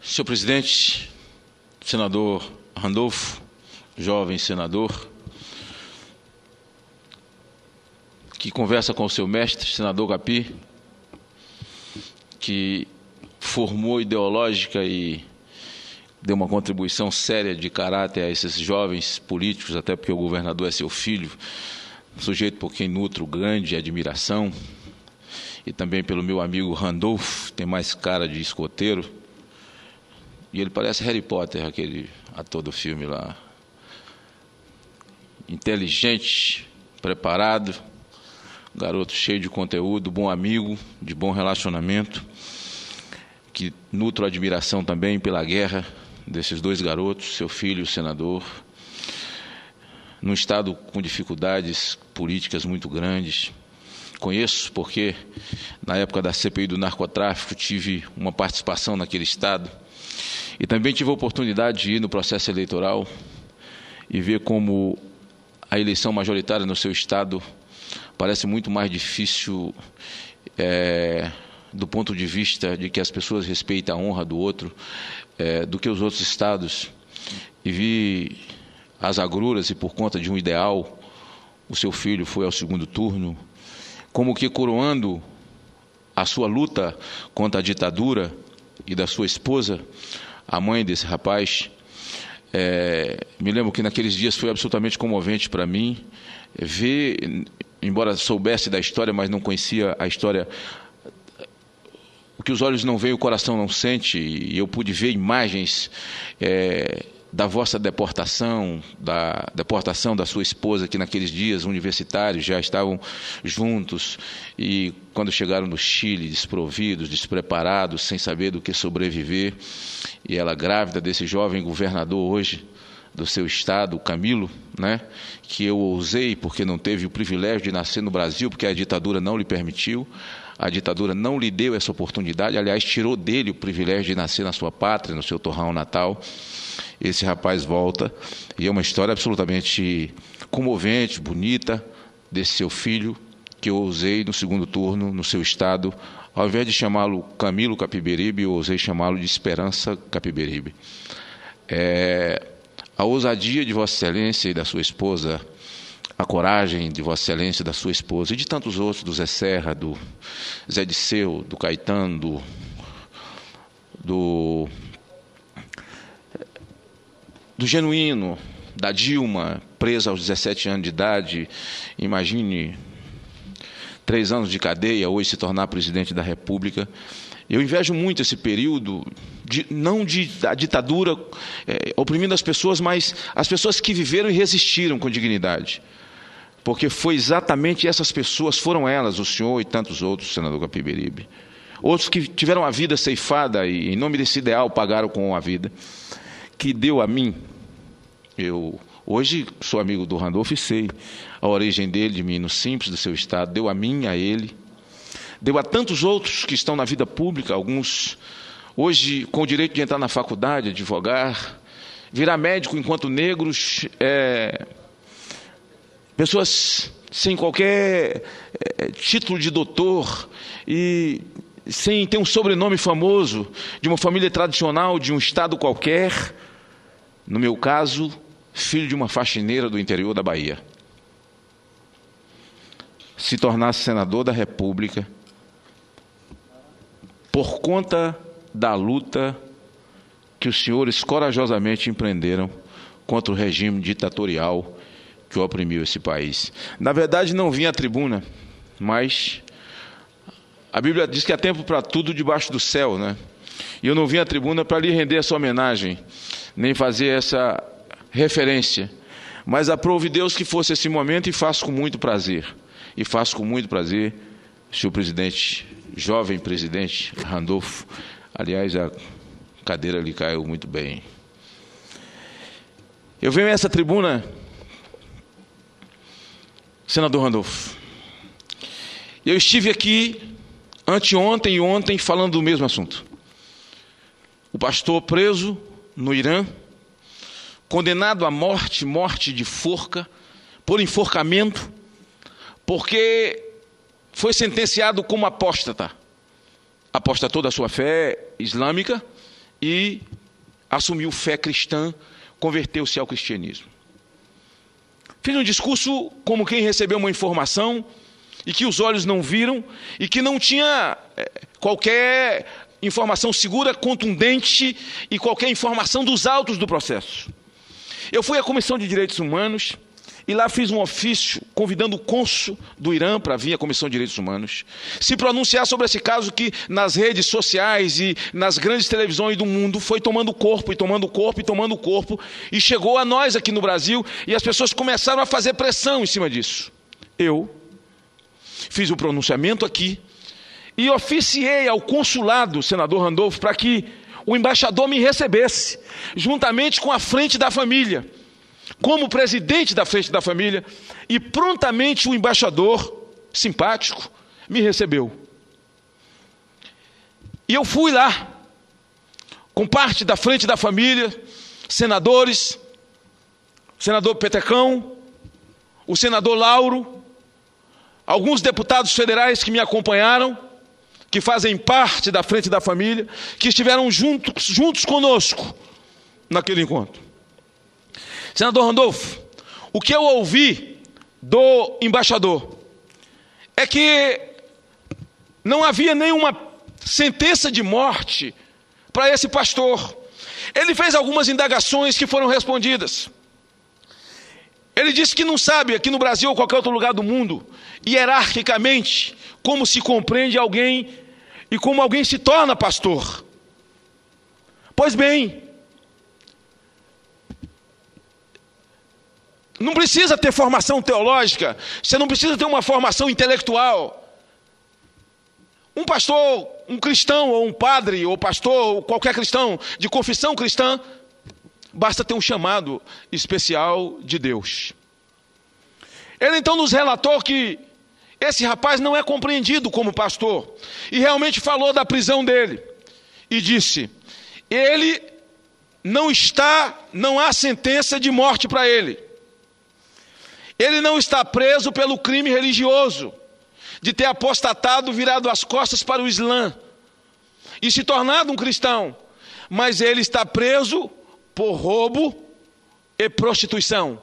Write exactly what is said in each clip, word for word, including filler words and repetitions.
Senhor presidente, senador Randolfo, jovem senador, que conversa com o seu mestre, senador Capi, que formou ideológica e deu uma contribuição séria de caráter a esses jovens políticos, até porque o governador é seu filho, um sujeito por quem nutro grande admiração, e também pelo meu amigo Randolfo, tem mais cara de escoteiro, e ele parece Harry Potter, aquele ator do filme lá. Inteligente, preparado, garoto cheio de conteúdo, bom amigo, de bom relacionamento, que nutro admiração também pela guerra desses dois garotos, seu filho, o senador, num estado com dificuldades políticas muito grandes. Conheço porque, na época da C P I do narcotráfico, tive uma participação naquele estado e também tive a oportunidade de ir no processo eleitoral e ver como a eleição majoritária no seu estado parece muito mais difícil é, do ponto de vista de que as pessoas respeitam a honra do outro é, do que os outros estados. E vi as agruras e, por conta de um ideal, o seu filho foi ao segundo turno, como que coroando a sua luta contra a ditadura e da sua esposa, a mãe desse rapaz. É, me lembro que naqueles dias foi absolutamente comovente para mim ver, embora soubesse da história, mas não conhecia a história. O que os olhos não veem, o coração não sente, e eu pude ver imagens é, da vossa deportação, da deportação da sua esposa, que naqueles dias universitários já estavam juntos, e quando chegaram no Chile, desprovidos, despreparados, sem saber do que sobreviver, e ela grávida desse jovem governador hoje do seu estado, Camilo, né, que eu ousei porque não teve o privilégio de nascer no Brasil, porque a ditadura não lhe permitiu, a ditadura não lhe deu essa oportunidade, aliás, tirou dele o privilégio de nascer na sua pátria, no seu torrão natal. Esse rapaz volta, e é uma história absolutamente comovente, bonita, desse seu filho, que eu ousei no segundo turno, no seu estado, ao invés de chamá-lo Camilo Capiberibe, eu ousei chamá-lo de Esperança Capiberibe. É, a ousadia de Vossa Excelência e da sua esposa, a coragem de Vossa Excelência e da sua esposa, e de tantos outros, do Zé Serra, do Zé Disseu, do Caetano, do... do do Genuíno, da Dilma, presa aos dezessete anos de idade, imagine, três anos de cadeia, hoje se tornar presidente da República. Eu invejo muito esse período, de, não de, da ditadura é, oprimindo as pessoas, mas as pessoas que viveram e resistiram com dignidade. Porque foi exatamente essas pessoas, foram elas, o senhor e tantos outros, senador Capiberibe, outros que tiveram a vida ceifada e, em nome desse ideal, pagaram com a vida, que deu a mim. Eu hoje sou amigo do Randolfo e sei a origem dele, de menino simples do seu estado, deu a mim, a ele, deu a tantos outros que estão na vida pública, alguns hoje com o direito de entrar na faculdade, advogar, virar médico enquanto negros, é, pessoas sem qualquer é, título de doutor e sem ter um sobrenome famoso, de uma família tradicional, de um estado qualquer. No meu caso, filho de uma faxineira do interior da Bahia. Se tornasse senador da República por conta da luta que os senhores corajosamente empreenderam contra o regime ditatorial que oprimiu esse país. Na verdade, não vim à tribuna, mas a Bíblia diz que há tempo para tudo debaixo do céu, né? E eu não vim à tribuna para lhe render essa homenagem, nem fazer essa referência, mas aprove Deus que fosse esse momento, e faço com muito prazer. E faço com muito prazer, senhor presidente, jovem presidente Randolfo. Aliás, a cadeira lhe caiu muito bem. Eu venho a essa tribuna, senador Randolfo. Eu estive aqui anteontem e ontem falando do mesmo assunto. O pastor preso no Irã, condenado à morte, morte de forca, por enforcamento, porque foi sentenciado como apóstata. Apostatou da sua fé islâmica e assumiu fé cristã, converteu-se ao cristianismo. Fiz um discurso como quem recebeu uma informação e que os olhos não viram e que não tinha qualquer informação segura, contundente e qualquer informação dos autos do processo. Eu fui à Comissão de Direitos Humanos e lá fiz um ofício convidando o cônsul do Irã para vir à Comissão de Direitos Humanos se pronunciar sobre esse caso que nas redes sociais e nas grandes televisões do mundo foi tomando corpo e tomando corpo e tomando corpo e chegou a nós aqui no Brasil e as pessoas começaram a fazer pressão em cima disso. Eu fiz o pronunciamento aqui e oficiei ao consulado, senador Randolfo, para que o embaixador me recebesse, juntamente com a Frente da Família, como presidente da Frente da Família, e prontamente o embaixador, simpático, me recebeu. E eu fui lá, com parte da Frente da Família, senadores, o senador Petecão, o senador Lauro, alguns deputados federais que me acompanharam, que fazem parte da Frente da Família, que estiveram juntos, juntos conosco naquele encontro. Senador Randolfo, o que eu ouvi do embaixador é que não havia nenhuma sentença de morte para esse pastor. Ele fez algumas indagações que foram respondidas. Ele disse que não sabe, aqui no Brasil ou qualquer outro lugar do mundo, hierarquicamente, como se compreende alguém e como alguém se torna pastor. Pois bem, não precisa ter formação teológica, você não precisa ter uma formação intelectual. Um pastor, um cristão, ou um padre, ou pastor, ou qualquer cristão de confissão cristã, basta ter um chamado especial de Deus. Ele então nos relatou que esse rapaz não é compreendido como pastor, e realmente falou da prisão dele, e disse, ele não está, não há sentença de morte para ele. Ele não está preso pelo crime religioso, de ter apostatado, virado as costas para o Islã, e se tornado um cristão, mas ele está preso por roubo e prostituição.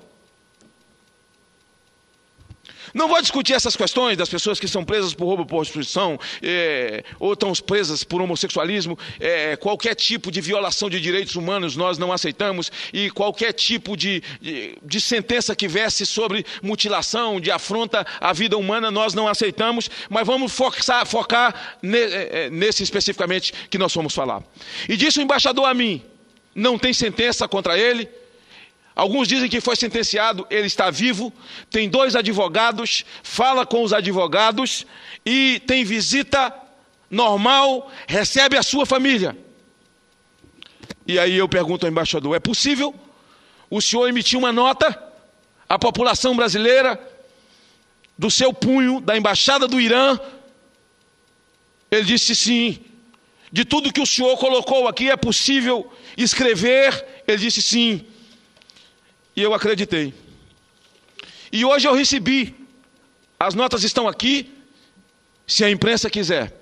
Não vou discutir essas questões das pessoas que são presas por roubo e prostituição, é, ou estão presas por homossexualismo, é, qualquer tipo de violação de direitos humanos nós não aceitamos, e qualquer tipo de, de, de sentença que verse sobre mutilação, de afronta à vida humana, nós não aceitamos, mas vamos focar, focar ne, nesse especificamente que nós vamos falar. E disse o embaixador a mim, não tem sentença contra ele. Alguns dizem que foi sentenciado, ele está vivo, tem dois advogados, fala com os advogados e tem visita normal, recebe a sua família. E aí eu pergunto ao embaixador, é possível o senhor emitir uma nota à população brasileira do seu punho, da embaixada do Irã? Ele disse sim. De tudo que o senhor colocou aqui é possível escrever? Ele disse sim. E eu acreditei. E hoje eu recebi, as notas estão aqui, se a imprensa quiser.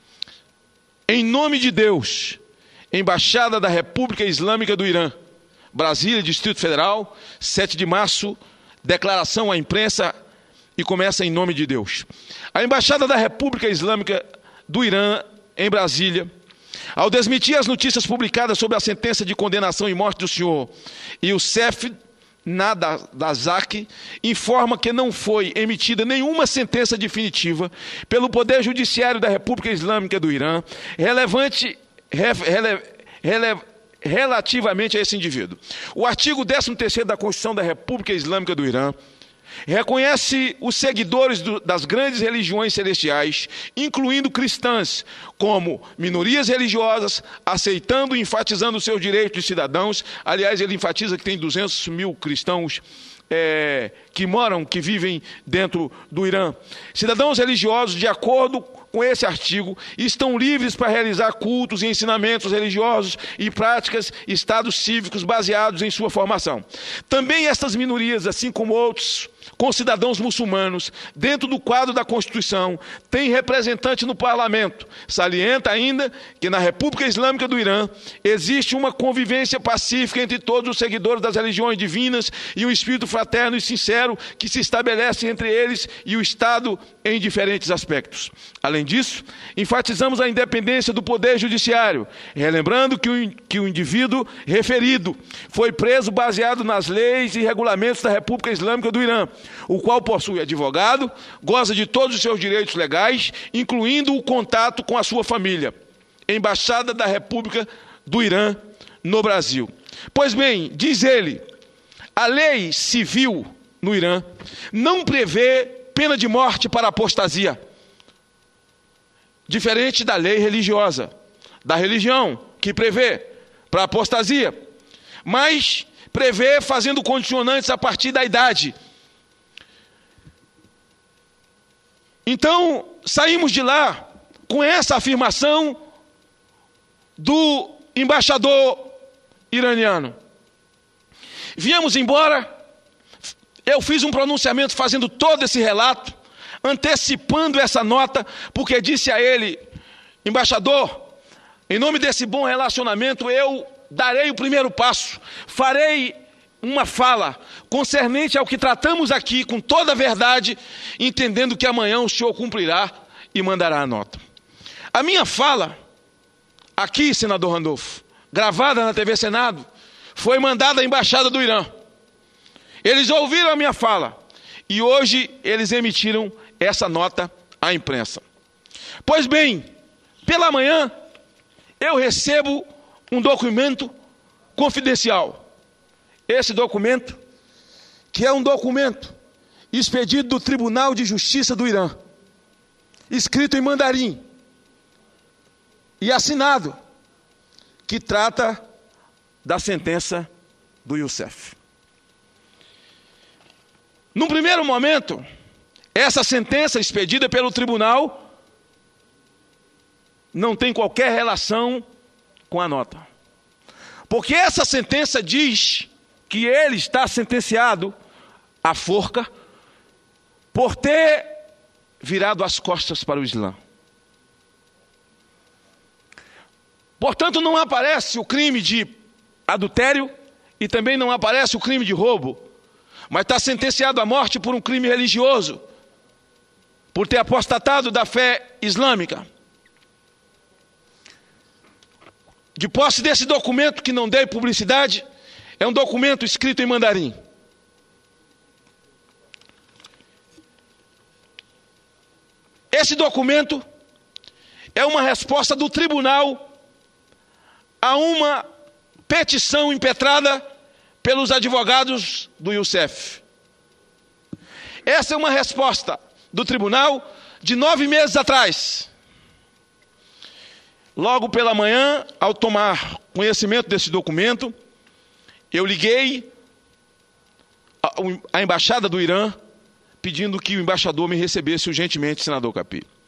Em nome de Deus, Embaixada da República Islâmica do Irã, Brasília, Distrito Federal, sete de março, declaração à imprensa e começa em nome de Deus. A Embaixada da República Islâmica do Irã, em Brasília, ao desmentir as notícias publicadas sobre a sentença de condenação e morte do senhor Youssef Nadazaki, informa que não foi emitida nenhuma sentença definitiva pelo Poder Judiciário da República Islâmica do Irã, relevante, rele, rele, relativamente a esse indivíduo. O artigo décimo terceiro da Constituição da República Islâmica do Irã reconhece os seguidores do, das grandes religiões celestiais, incluindo cristãs, como minorias religiosas, aceitando e enfatizando os seus direitos de cidadãos. Aliás, ele enfatiza que tem duzentos mil cristãos é, que moram, que vivem dentro do Irã. Cidadãos religiosos, de acordo com esse artigo, estão livres para realizar cultos e ensinamentos religiosos e práticas e estados cívicos baseados em sua formação. Também estas minorias, assim como outros com cidadãos muçulmanos, dentro do quadro da Constituição, tem representante no parlamento. Salienta ainda que na República Islâmica do Irã existe uma convivência pacífica entre todos os seguidores das religiões divinas e um espírito fraterno e sincero que se estabelece entre eles e o Estado em diferentes aspectos. Além disso, enfatizamos a independência do Poder Judiciário, relembrando que o, que o indivíduo referido foi preso baseado nas leis e regulamentos da República Islâmica do Irã, o qual possui advogado, goza de todos os seus direitos legais, incluindo o contato com a sua família. Embaixada da República do Irã no Brasil. Pois bem, diz ele, a lei civil no Irã não prevê pena de morte para apostasia, diferente da lei religiosa, da religião, que prevê para apostasia, mas prevê fazendo condicionantes a partir da idade. Então, saímos de lá com essa afirmação do embaixador iraniano. Viemos embora, eu fiz um pronunciamento fazendo todo esse relato, antecipando essa nota, porque disse a ele, embaixador, em nome desse bom relacionamento, eu darei o primeiro passo, farei uma fala concernente ao que tratamos aqui com toda a verdade, entendendo que amanhã o senhor cumprirá e mandará a nota. A minha fala, aqui, senador Randolfo, gravada na T V Senado, foi mandada à Embaixada do Irã. Eles ouviram a minha fala e hoje eles emitiram essa nota à imprensa. Pois bem, pela manhã, eu recebo um documento confidencial. Esse documento, que é um documento expedido do Tribunal de Justiça do Irã, escrito em mandarim e assinado, que trata da sentença do Youssef. Num primeiro momento, essa sentença expedida pelo tribunal não tem qualquer relação com a nota. Porque essa sentença diz que ele está sentenciado à forca por ter virado as costas para o Islã. Portanto, não aparece o crime de adultério e também não aparece o crime de roubo, mas está sentenciado à morte por um crime religioso, por ter apostatado da fé islâmica. De posse desse documento que não dei publicidade, é um documento escrito em mandarim. Esse documento é uma resposta do tribunal a uma petição impetrada pelos advogados do Youssef. Essa é uma resposta do tribunal de nove meses atrás. Logo pela manhã, ao tomar conhecimento desse documento, eu liguei à Embaixada do Irã, pedindo que o embaixador me recebesse urgentemente, senador Cappi.